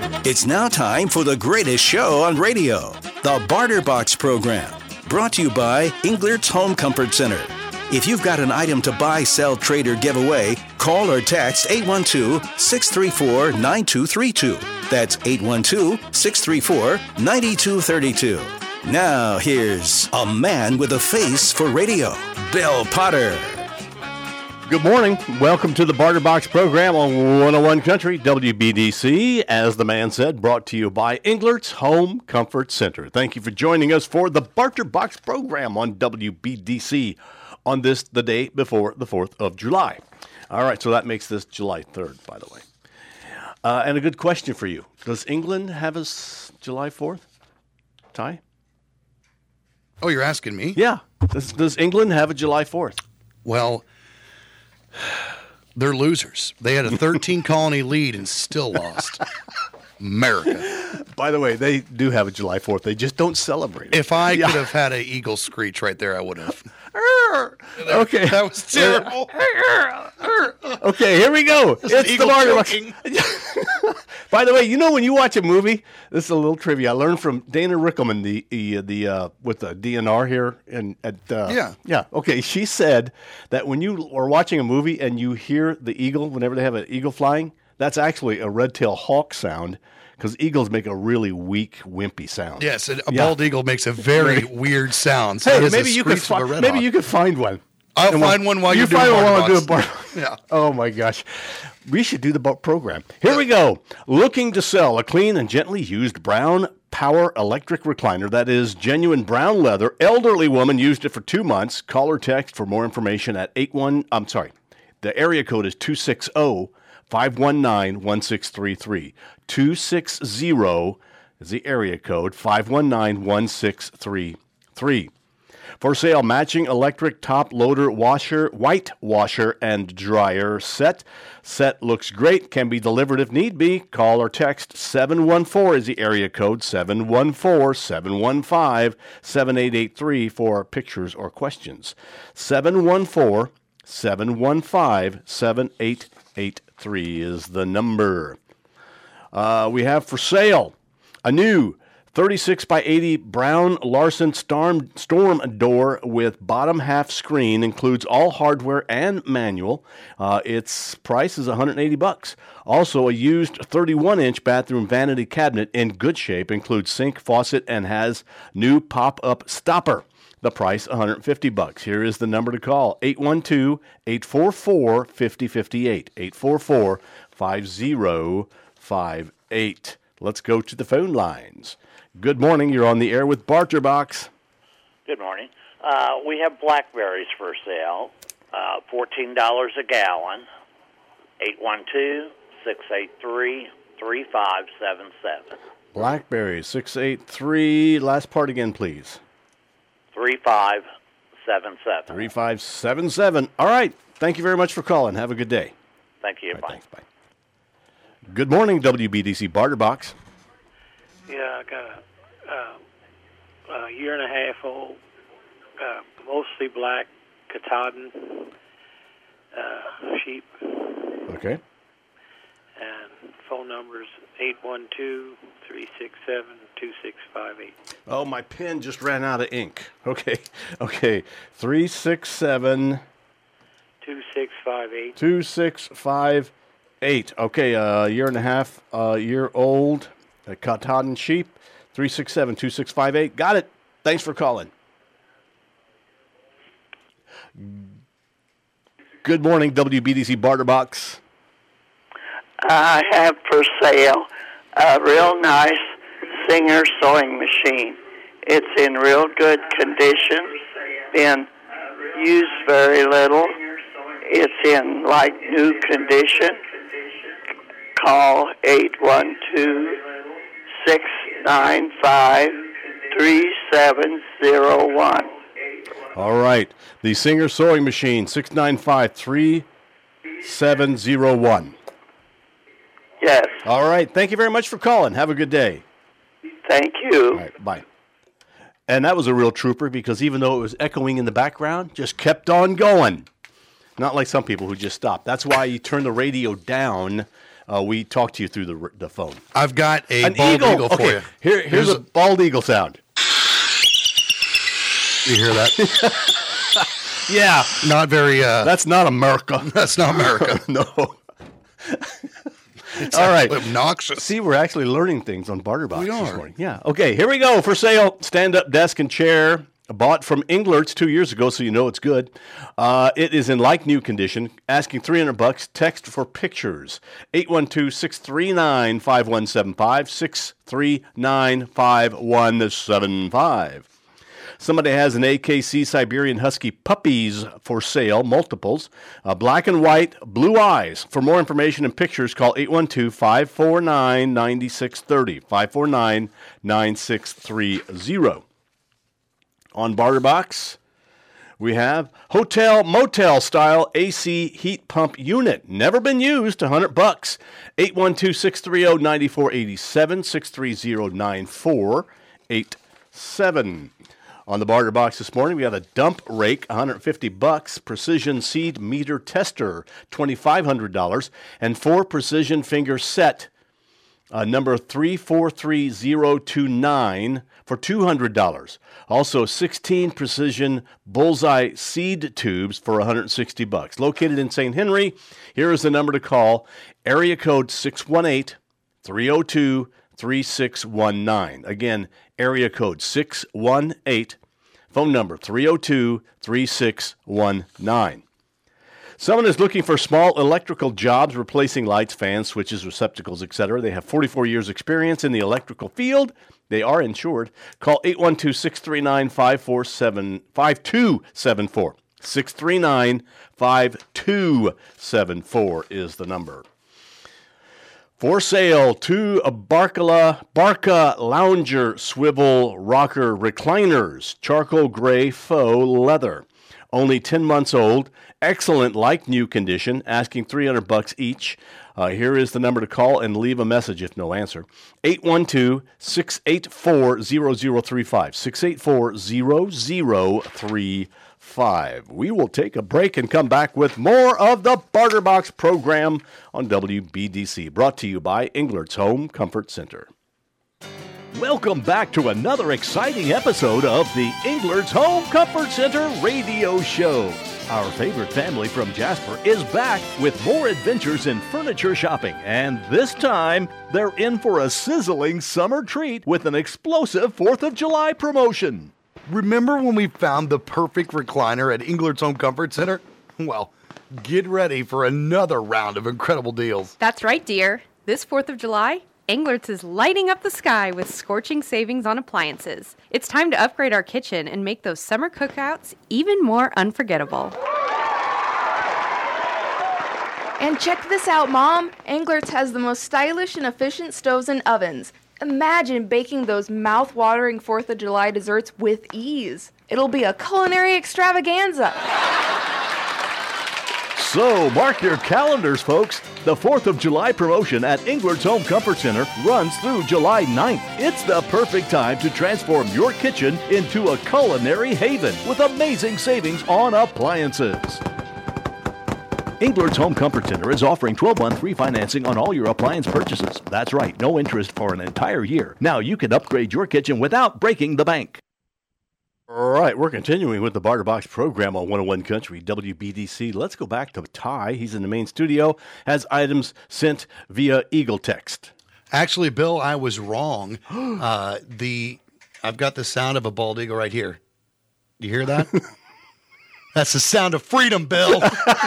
It's now time for the greatest show on radio, the Barter Box program, brought to you by Englert's Home Comfort Center. If you've got an item to buy, sell, trade, or give away, call or text 812-634-9232. That's 812-634-9232. Now here's a man with a face for radio, Bill Potter. Good morning. Welcome to the Barter Box program on 101 Country, WBDC. As the man said, brought to you by Englert's Home Comfort Center. Thank you for joining us for the Barter Box program on WBDC on this, the day before the 4th of July. All right, so that makes this July 3rd, by the way. And a good question for you. Does England have a July 4th? Ty? Oh, you're asking me? Yeah. Does England have a July 4th? Well, they're losers. They had a 13-colony lead and still lost. America. By the way, they do have a July 4th. They just don't celebrate it. If I could have had an eagle screech right there, I would have. Okay. That was terrible. Okay, here we go. It's the Barter Box. By the way, you know when you watch a movie, this is a little trivia. I learned from Dana Rickelman, with the DNR here, yeah. Okay, she said that when you are watching a movie and you hear the eagle, whenever they have an eagle flying, that's actually a red-tailed hawk sound. Because eagles make a really weak, wimpy sound. Yes, a bald eagle makes a very weird sound. So hey, maybe you could find one. I'll find one while you find one while I do a bar. Yeah. Oh my gosh, we should do the program. Here we go. Looking to sell a clean and gently used brown power electric recliner that is genuine brown leather. Elderly woman used it for 2 months. Call or text for more information at the area code is 260-519-1633. 260 is the area code, 519-1633. For sale, matching electric top loader washer, white washer and dryer set. Set looks great, can be delivered if need be. Call or text 714 is the area code, 714-715-7883 for pictures or questions. 714-715-7883 is the number. We have for sale a new 36 by 80 brown Larson storm door with bottom half screen, includes all hardware and manual. Its price is $180. Also, a used 31-inch bathroom vanity cabinet in good shape, includes sink, faucet, and has new pop-up stopper. The price, $150. Here is the number to call, 812-844-5058, 844-5058. Let's go to the phone lines. Good morning. You're on the air with Barter Box. Good morning. We have blackberries for sale, $14 a gallon, 812-683-3577. Blackberries, 683. Last part again, please. 3577. 3577. All right. Thank you very much for calling. Have a good day. Thank you. Right, bye. thanks. Bye. Good morning, WBDC Barter Box. Yeah, I got a year and a half old, mostly black Katahdin sheep. Okay. And phone number's 812-367-2658. Oh, my pen just ran out of ink. Okay. 367 2658. 2658. Okay, a year and a half, year old, a Katahdin sheep. 367-2658. Got it. Thanks for calling. Good morning, WBDC Barter Box. I have for sale a real nice Singer sewing machine. It's in real good condition, been used very little. It's in like new condition. Call 812-695-3701. All right. The Singer sewing machine, 695-3701. Yes. All right. Thank you very much for calling. Have a good day. Thank you. All right. Bye. And that was a real trooper because even though it was echoing in the background, just kept on going. Not like some people who just stopped. That's why you turn the radio down we talk to you through the phone. I've got An bald eagle for okay. you. Here's a bald eagle sound. You hear that? Yeah. Not very... That's not America. that's not America. No. It's All right. obnoxious. See, we're actually learning things on Barter Box We this are. morning. Yeah. Okay, here we go. For sale, stand-up desk and chair. Bought from Englert's 2 years ago, so you know it's good. It is in like-new condition. Asking $300. Text for pictures. 812-639-5175. 639-5175. Somebody has an AKC Siberian Husky puppies for sale, multiples, black and white, blue eyes. For more information and pictures, call 812-549-9630, 549-9630. On Barter Box, we have hotel motel style AC heat pump unit. Never been used, $100. 812-630-9487, 630-9487. On the Barter Box this morning, we have a dump rake, $150, precision seed meter tester, $2,500, and 4 precision finger set, number 343029 for $200. Also, 16 precision bullseye seed tubes for $160. Located in St. Henry, here is the number to call, area code 618-302-3619. Again, area code 618, phone number 302-3619. Someone is looking for small electrical jobs, replacing lights, fans, switches, receptacles, etc. They have 44 years experience in the electrical field. They are insured. Call 812-639-5274. 639-5274 is the number. For sale, 2 Barca Lounger swivel rocker recliners, charcoal gray faux leather. Only 10 months old, excellent like-new condition, asking $300 each. Here is the number to call and leave a message if no answer. 812-684-0035, 684-0035. We will take a break and come back with more of the Barter Box program on WBDC, brought to you by Englert's Home Comfort Center. Welcome back to another exciting episode of the Englert's Home Comfort Center radio show. Our favorite family from Jasper is back with more adventures in furniture shopping, and this time they're in for a sizzling summer treat with an explosive 4th of July promotion. Remember when we found the perfect recliner at Englert's Home Comfort Center? Well, get ready for another round of incredible deals. That's right, dear. This 4th of July, Englert's is lighting up the sky with scorching savings on appliances. It's time to upgrade our kitchen and make those summer cookouts even more unforgettable. And check this out, Mom. Englert's has the most stylish and efficient stoves and ovens. Imagine baking those mouth-watering 4th of July desserts with ease. It'll be a culinary extravaganza. So mark your calendars, folks. The 4th of July promotion at Englert's Home Comfort Center runs through July 9th. It's the perfect time to transform your kitchen into a culinary haven with amazing savings on appliances. Englert's Home Comfort Center is offering 12-month refinancing on all your appliance purchases. That's right, no interest for an entire year. Now you can upgrade your kitchen without breaking the bank. All right, we're continuing with the Barter Box program on 101 Country, WBDC. Let's go back to Ty. He's in the main studio, has items sent via Eagle Text. Actually, Bill, I was wrong. I've got the sound of a bald eagle right here. Do you hear that? That's the sound of freedom, Bill.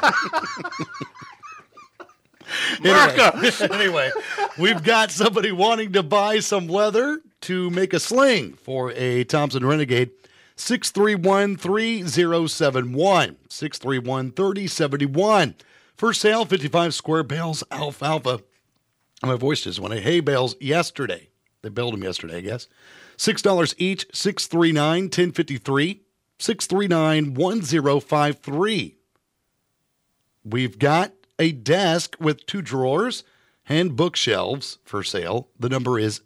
Anyway, we've got somebody wanting to buy some leather to make a sling for a Thompson Renegade. 631-3071. 631-3071. For sale, 55 square bales, alfalfa. My voice just went, hay bales yesterday. They bailed them yesterday, I guess. $6 each, 639-1053. 639-1053. We've got a desk with 2 drawers and bookshelves for sale. The number is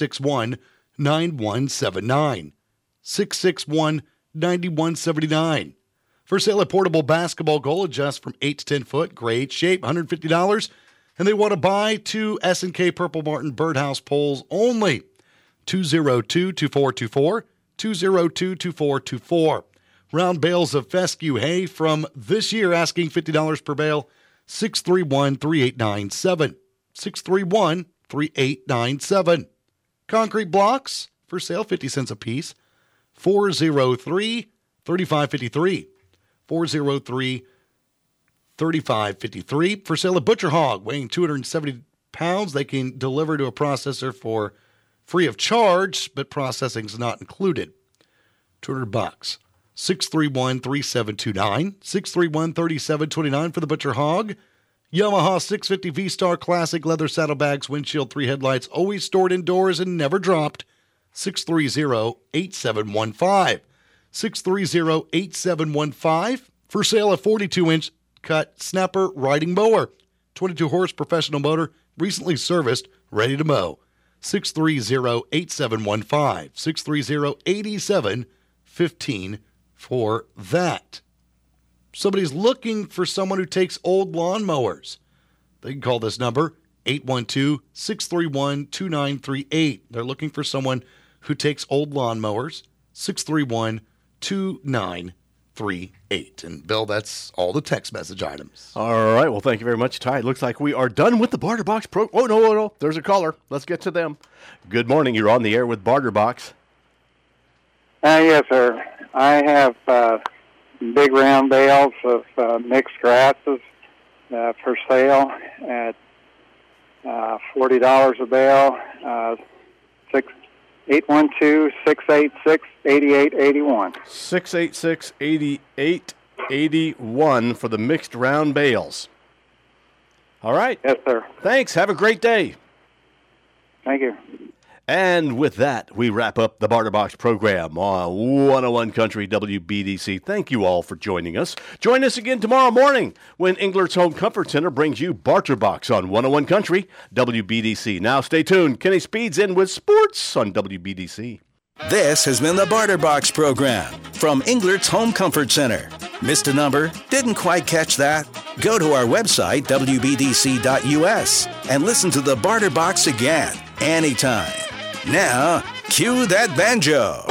661-9179. 661-9179. For sale, a portable basketball goal adjust from 8 to 10 foot, great shape, $150. And they want to buy 2 S&K Purple Martin birdhouse poles only. 202-2424, 202-2424. Round bales of fescue hay from this year, asking $50 per bale, 631-3897. 631-3897. Concrete blocks for sale, 50 cents a piece, 403-3553. 403-3553. For sale, a butcher hog weighing 270 pounds. They can deliver to a processor for free of charge, but processing is not included. $200. 631-3729. 631-3729 for the butcher hog. Yamaha 650 V-Star Classic leather saddlebags, windshield, 3 headlights, always stored indoors and never dropped. 630-8715. 630-8715. For sale, a 42-inch cut snapper riding mower. 22-horse professional motor, recently serviced, ready to mow. 630-8715. 630-8715 for that. Somebody's looking for someone who takes old lawnmowers. They can call this number, 812-631-2938. They're looking for someone who takes old lawnmowers, 631-2938. And Bill, that's all the text message items. All right. Well, thank you very much, Ty. It looks like we are done with the Barter Box pro. Oh, no. There's a caller. Let's get to them. Good morning. You're on the air with Barter Box. Yes, sir. I have big round bales of mixed grasses for sale at $40 a bale. 812-686-8881. 686-8881 for the mixed round bales. All right. Yes, sir. Thanks. Have a great day. Thank you. And with that, we wrap up the Barter Box program on 101 Country WBDC. Thank you all for joining us. Join us again tomorrow morning when Englert's Home Comfort Center brings you Barter Box on 101 Country WBDC. Now stay tuned. Kenny Speed's in with sports on WBDC. This has been the Barter Box program from Englert's Home Comfort Center. Missed a number? Didn't quite catch that? Go to our website, WBDC.us, and listen to the Barter Box again, anytime. Now, cue that banjo.